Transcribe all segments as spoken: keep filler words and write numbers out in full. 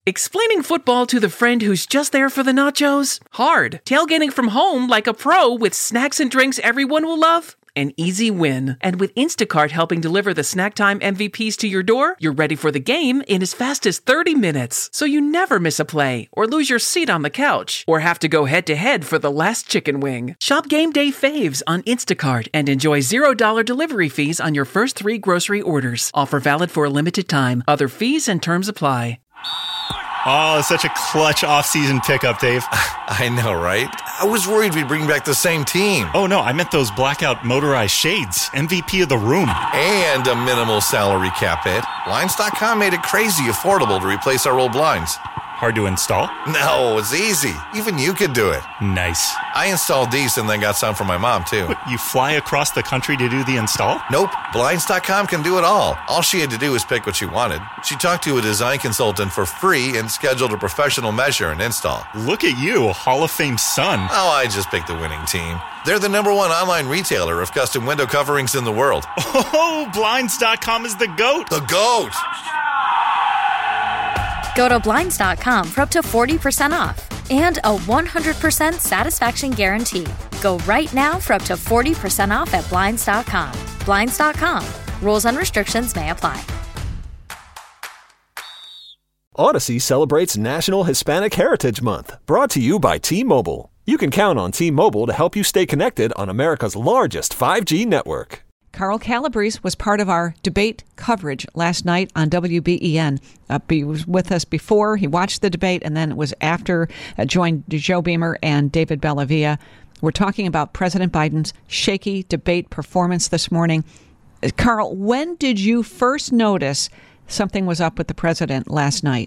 Explaining football to the friend who's just there for the nachos? Hard. Tailgating from home like a pro with snacks and drinks everyone will love? An easy win. And with Instacart helping deliver the snack time M V Ps to your door, you're ready for the game in as fast as thirty minutes. So you never miss a play, or lose your seat on the couch, or have to go head-to-head for the last chicken wing. Shop Game Day Faves on Instacart and enjoy zero dollars delivery fees on your first three grocery orders. Offer valid for a limited time. Other fees and terms apply. Oh, such a clutch off-season pickup, Dave. I know, right? I was worried we'd bring back the same team. Oh, no, I meant those blackout motorized shades. M V P of the room. And a minimal salary cap hit. Blinds dot com made it crazy affordable to replace our old blinds. Hard to install? No, it's easy. Even you could do it. Nice. I installed these and then got some for my mom, too. What, you fly across the country to do the install? Nope. Blinds dot com can do it all. All she had to do was pick what she wanted. She talked to a design consultant for free and scheduled a professional measure and install. Look at you, Hall of Fame son. Oh, I just picked the winning team. They're the number one online retailer of custom window coverings in the world. Oh, Blinds dot com is the GOAT. The GOAT! Go to Blinds dot com for up to forty percent off and a one hundred percent satisfaction guarantee. Go right now for up to forty percent off at Blinds dot com. Blinds dot com. Rules and restrictions may apply. Odyssey celebrates National Hispanic Heritage Month, brought to you by T-Mobile. You can count on T-Mobile to help you stay connected on America's largest five G network. Carl Calabrese was part of our debate coverage last night on W B E N. Uh, he was with us before, he watched the debate, and then it was after, uh, joined Joe Beamer and David Bellavia. We're talking about President Biden's shaky debate performance this morning. Uh, Carl, when did you first notice something was up with the president last night?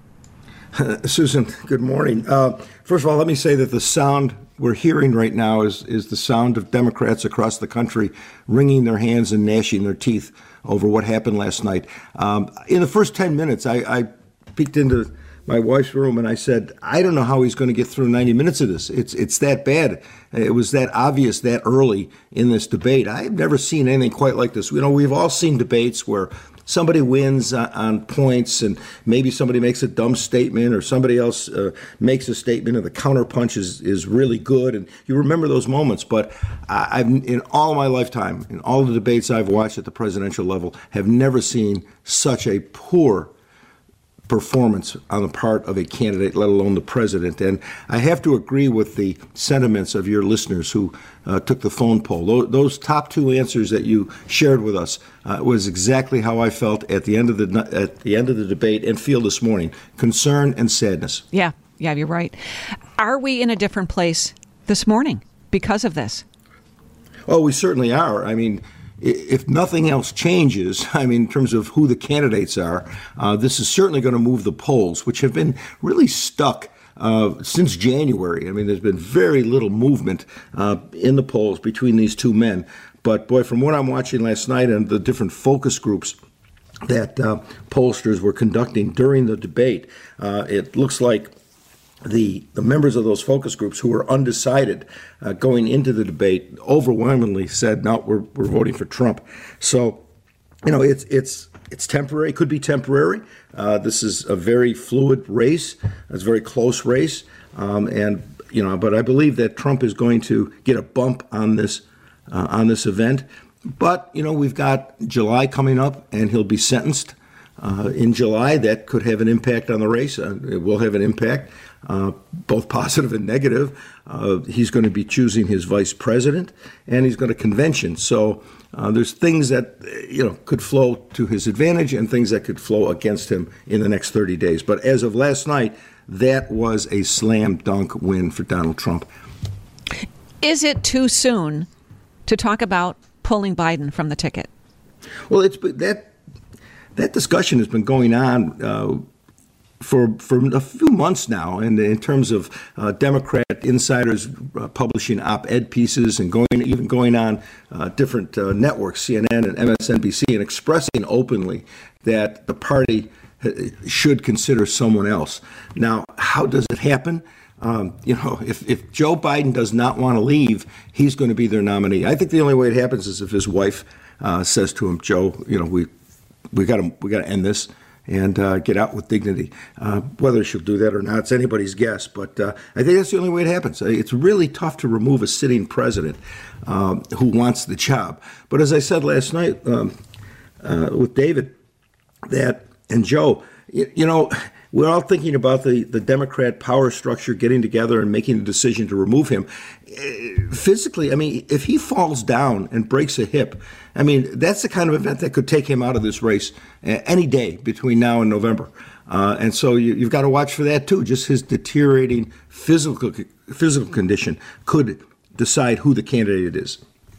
Susan, good morning. Uh, first of all, let me say that the sound we're hearing right now is, is the sound of Democrats across the country wringing their hands and gnashing their teeth over what happened last night. Um, in the first ten minutes, I, I peeked into my wife's room and I said, I don't know how he's going to get through ninety minutes of this. It's it's that bad. It was that obvious that early in this debate. I've never seen anything quite like this. You know, we've all seen debates where somebody wins on, on points and maybe somebody makes a dumb statement or somebody else uh, makes a statement and the counterpunch is, is really good. And you remember those moments. But I've, in all my lifetime, in all the debates I've watched at the presidential level, have never seen such a poor performance on the part of a candidate, let alone the president. And I have to agree with the sentiments of your listeners who uh, took the phone poll. Those, those top two answers that you shared with us uh, was exactly how I felt at the end of the at the end of the debate and feel this morning: concern and sadness. Yeah, yeah, you're right. Are we in a different place this morning because of this? Oh, we certainly are. I mean, if nothing else changes, I mean, in terms of who the candidates are, uh, this is certainly going to move the polls, which have been really stuck uh, since January. I mean, there's been very little movement uh, in the polls between these two men. But, boy, from what I'm watching last night and the different focus groups that uh, pollsters were conducting during the debate, uh, it looks like The, the members of those focus groups who were undecided uh, going into the debate overwhelmingly said, no, we're we're voting for Trump. So, you know, it's it's it's temporary. It could be temporary. Uh, this is a very fluid race. It's a very close race. Um, and, you know, but I believe that Trump is going to get a bump on this uh, on this event. But, you know, we've got July coming up and he'll be sentenced uh, in July. That could have an impact on the race. Uh, it will have an impact. Uh, both positive and negative. Uh, he's going to be choosing his vice president, and he's going to convention. So uh, there's things that, you know, could flow to his advantage and things that could flow against him in the next thirty days. But as of last night, that was a slam dunk win for Donald Trump. Is it too soon to talk about pulling Biden from the ticket? Well, it's that that discussion has been going on Uh, For for a few months now, and in terms of uh, Democrat insiders uh, publishing op-ed pieces and going even going on uh, different uh, networks, C N N and M S N B C, and expressing openly that the party should consider someone else. Now, how does it happen? Um, you know, if, if Joe Biden does not want to leave, he's going to be their nominee. I think the only way it happens is if his wife uh, says to him, Joe, you know, we we got to we got to end this. and uh, get out with dignity. Uh, whether she'll do that or not, it's anybody's guess. But uh, I think that's the only way it happens. It's really tough to remove a sitting president um, who wants the job. But as I said last night um, uh, with David, that and Joe, you, you know, we're all thinking about the, the Democrat power structure getting together and making a decision to remove him. Physically, I mean, if he falls down and breaks a hip, I mean, that's the kind of event that could take him out of this race any day between now and November. Uh, and so you, you've got to watch for that, too. Just his deteriorating physical physical condition could decide who the candidate is.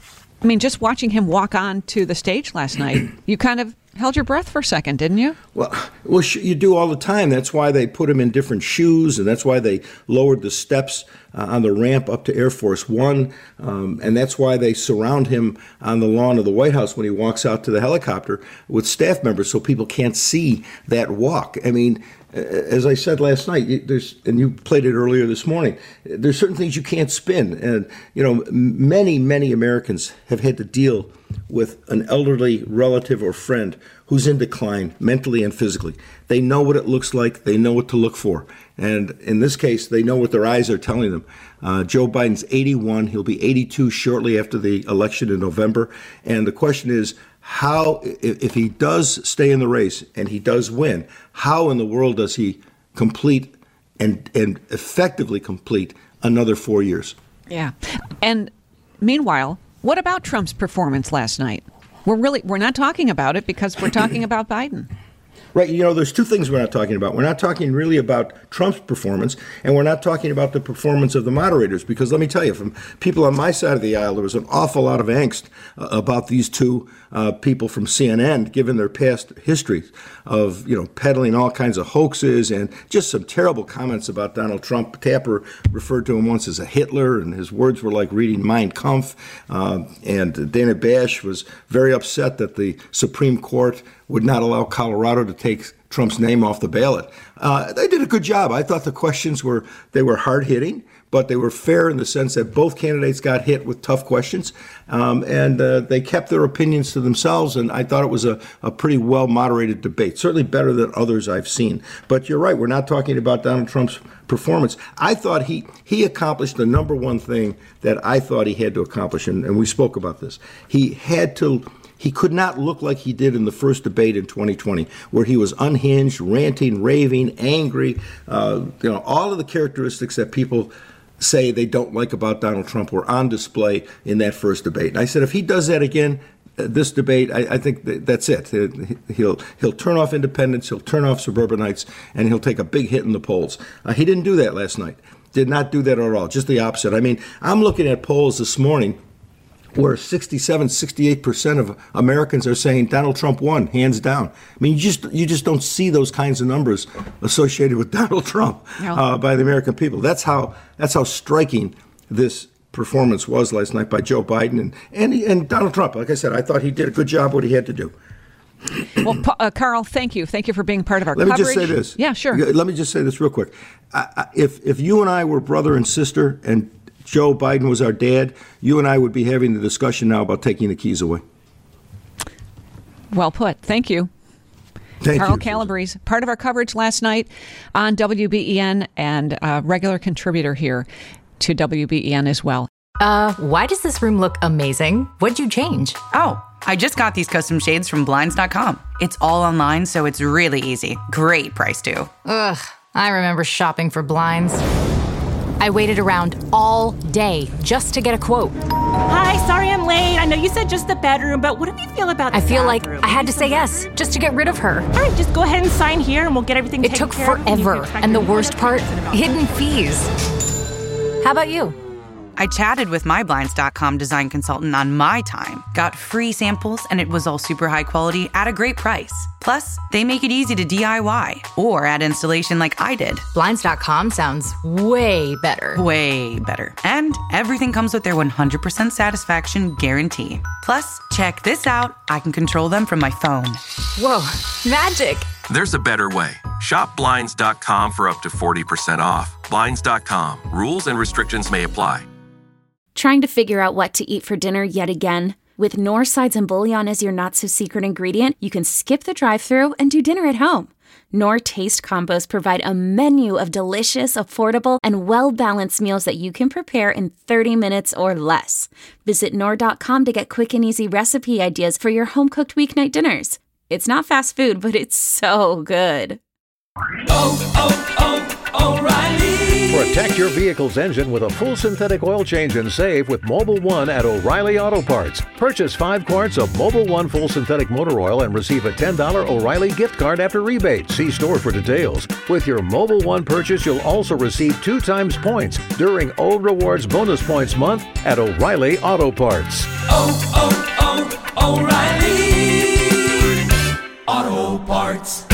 I mean, just watching him walk on to the stage last night, you kind of held your breath for a second, didn't you? Well, well, you do all the time. That's why they put him in different shoes, and that's why they lowered the steps uh, on the ramp up to Air Force One, um, and that's why they surround him on the lawn of the White House when he walks out to the helicopter with staff members so people can't see that walk. I mean, as I said last night, there's, and you played it earlier this morning, there's certain things you can't spin. And, you know, many, many Americans have had to deal with an elderly relative or friend who's in decline mentally and physically. They know what it looks like. They know what to look for. And in this case, they know what their eyes are telling them. Uh, Joe Biden's eighty-one. He'll be eighty-two shortly after the election in November. And the question is, how, if he does stay in the race and he does win, how in the world does he complete and and effectively complete another four years? Yeah. And meanwhile, what about Trump's performance last night? We're really we're not talking about it because we're talking about Biden. Right. You know, there's two things we're not talking about. We're not talking really about Trump's performance, and we're not talking about the performance of the moderators, because let me tell you, from people on my side of the aisle, there was an awful lot of angst uh, about these two uh, people from C N N, given their past histories of, you know, peddling all kinds of hoaxes and just some terrible comments about Donald Trump. Tapper referred to him once as a Hitler, and his words were like reading Mein Kampf. Uh, and Dana Bash was very upset that the Supreme Court would not allow Colorado to take Trump's name off the ballot. Uh, they did a good job. I thought the questions were, they were hard-hitting, but they were fair in the sense that both candidates got hit with tough questions, um, and uh, they kept their opinions to themselves, and I thought it was a, a pretty well-moderated debate, certainly better than others I've seen. But you're right, we're not talking about Donald Trump's performance. I thought he he accomplished the number one thing that I thought he had to accomplish, and, and we spoke about this. He had to He could not look like he did in the first debate in twenty twenty, where he was unhinged, ranting, raving, angry, uh, you know, all of the characteristics that people say they don't like about Donald Trump were on display in that first debate. And I said, if he does that again, uh, this debate, I, I think that that's it. He'll he'll turn off independents, he'll turn off suburbanites, and he'll take a big hit in the polls. Uh, he didn't do that last night. Did not do that at all. Just the opposite. I mean, I'm looking at polls this morning where sixty-seven, sixty-eight percent of Americans are saying Donald Trump won, hands down. I mean, you just you just don't see those kinds of numbers associated with Donald Trump no. uh, by the American people. That's how that's how striking this performance was last night by Joe Biden and and, and Donald Trump. Like I said, I thought he did a good job what he had to do. Well, uh, Carl, thank you. Thank you for being part of our Let coverage. Let me just say this. Yeah, sure. Let me just say this real quick. I, I, if if you and I were brother and sister and Joe Biden was our dad, you and I would be having the discussion now about taking the keys away. Well put. Thank you. Thank Carl you. Calabrese, part of our coverage last night on W B E N and a regular contributor here to W B E N as well. Uh, why does this room look amazing? What'd you change? Oh, I just got these custom shades from Blinds dot com. It's all online, so it's really easy. Great price, too. Ugh, I remember shopping for blinds. I waited around all day just to get a quote. Hi, sorry I'm late. I know you said just the bedroom, but what do you feel about the I feel bathroom? like I had to say yes just to get rid of her. All right, just go ahead and sign here and we'll get everything It taken took care of. forever, and the worst part, hidden fees. How about you? I chatted with my Blinds dot com design consultant on my time, got free samples, and it was all super high quality at a great price. Plus, they make it easy to D I Y or add installation like I did. Blinds dot com sounds way better. Way better. And everything comes with their one hundred percent satisfaction guarantee. Plus, check this out. I can control them from my phone. Whoa, magic. There's a better way. Shop Blinds dot com for up to forty percent off. Blinds dot com. Rules and restrictions may apply. Trying to figure out what to eat for dinner yet again? With North Sides and Bouillon as your not-so-secret ingredient, you can skip the drive-thru and do dinner at home. Knorr Taste Combos provide a menu of delicious, affordable, and well-balanced meals that you can prepare in thirty minutes or less. Visit Knorr dot com to get quick and easy recipe ideas for your home-cooked weeknight dinners. It's not fast food, but it's so good. Oh, oh, oh, O'Reilly! Protect your vehicle's engine with a full synthetic oil change and save with Mobil one at O'Reilly Auto Parts. Purchase five quarts of Mobil one full synthetic motor oil and receive a ten dollars O'Reilly gift card after rebate. See store for details. With your Mobil one purchase, you'll also receive two times points during O Rewards Bonus Points Month at O'Reilly Auto Parts. Oh, oh, oh, O'Reilly Auto Parts.